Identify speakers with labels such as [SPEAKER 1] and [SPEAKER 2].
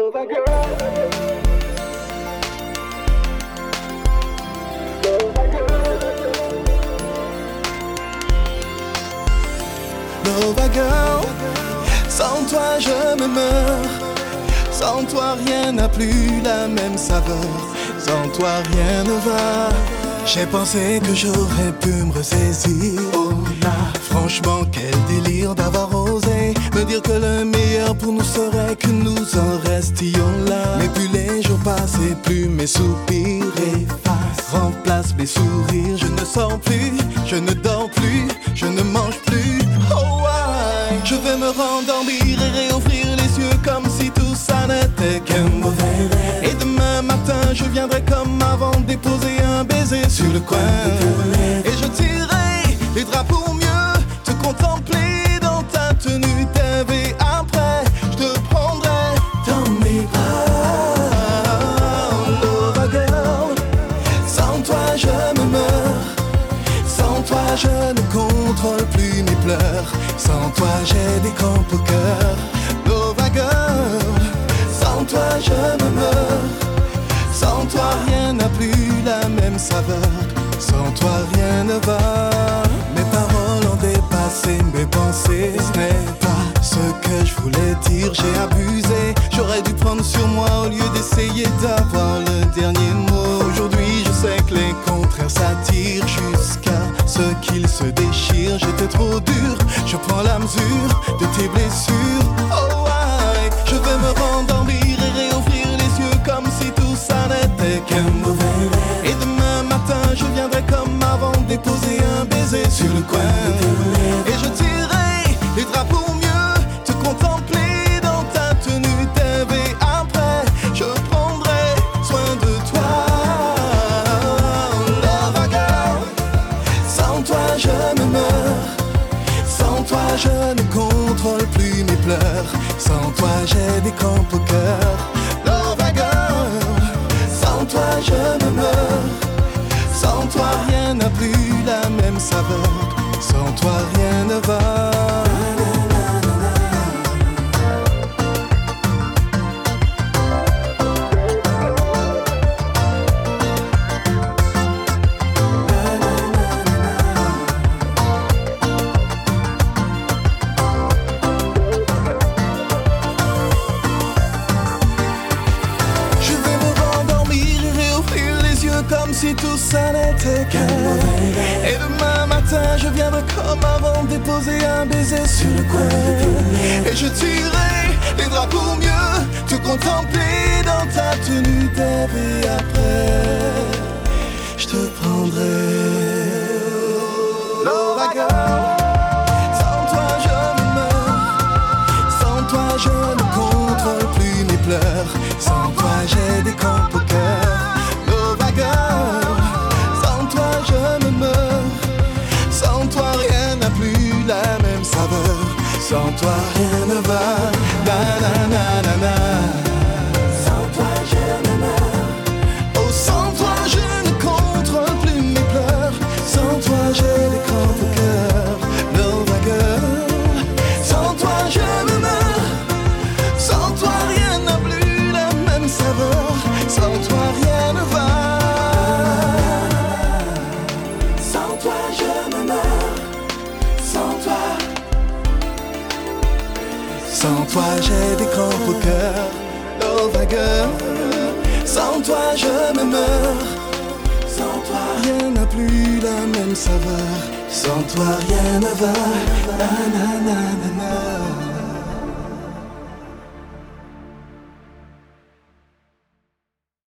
[SPEAKER 1] Nova Girl.
[SPEAKER 2] Nova Girl, sans toi je me meurs. Sans toi rien n'a plus la même saveur. Sans toi rien ne va. J'ai pensé que j'aurais pu me ressaisir. Oh là, franchement quel délire d'avoir osé me dire que le meilleur pour nous serait que nous en restions là. Mais plus les jours passent et plus mes soupirs effacent, remplacent mes sourires. Je ne sors plus, je ne dors plus, je ne mange plus. Oh why? Je vais me rendormir et réouvrir les yeux comme si tout ça n'était qu'un mauvais rêve. Et demain matin je viendrai comme avant déposer un baiser sur le coin. Et je tirerai les draps pour mieux te contempler dans ta tenue TV. Après je te prendrai dans mes bras. Nova Girl, sans toi je me meurs. Sans toi je ne contrôle plus mes pleurs. Sans toi j'ai des crampes au cœur. Nova Girl, sans toi je me meurs. Sans toi rien n'a plus la même saveur. Sans toi rien ne va. Mes paroles ont dépassé mes pensées. Ce n'est pas ce que je voulais dire. J'ai abusé, j'aurais dû prendre sur moi au lieu d'essayer d'avoir le dernier mot. Aujourd'hui je sais que les contraires s'attirent jusqu'à ce qu'ils se déchirent. J'étais trop dur, je prends la mesure de tes blessures. Oh why? Je vais me rendormir et réouvrir les yeux comme si tout ça n'était qu'un mauvais rêve. Et demain matin je viendrai comme avant déposer un baiser sur le coin. Et je tirerai les draps pour mieux te contempler dans ta tenue TV. Après je prendrai soin de toi. Nova Girl, sans toi je me meurs. Sans toi je ne contrôle plus mes pleurs. Sans toi j'ai des crampes au cœur. Nova Girl, sans toi je me meurs. Sans toi rien n'a plus la même saveur. Sans toi rien ne va. Comme si tout ça n'était qu'un mauvais rêve. Et demain matin je viendrai comme avant déposer un baiser sur le coin. Et je tirerai les draps pour mieux te contempler dans ta tenue TV. Après je te prendrai. Nova Girl, sans toi je me meurs. Sans toi je ne contrôle plus mes pleurs. Sans toi j'ai des crampes au cœur. Nova Girl, sans toi je me meurs. Sans toi rien n'a plus la même saveur. Sans toi rien ne va. Na na na na na. Sans toi je me meurs. Oh sans toi je ne contrôle plus mes pleurs. Sans toi j'ai des crampes au cœur. Nova Girl, sans toi je me meurs. Sans toi rien n'a plus la même saveur. Sans toi rien ne va. Sans toi je me meurs. Sans toi. Sans toi j'ai des crampes au cœur. Nova Girl, sans toi je me meurs. Sans toi rien n'a plus la même saveur. Sans toi rien ne va. Na na na na na.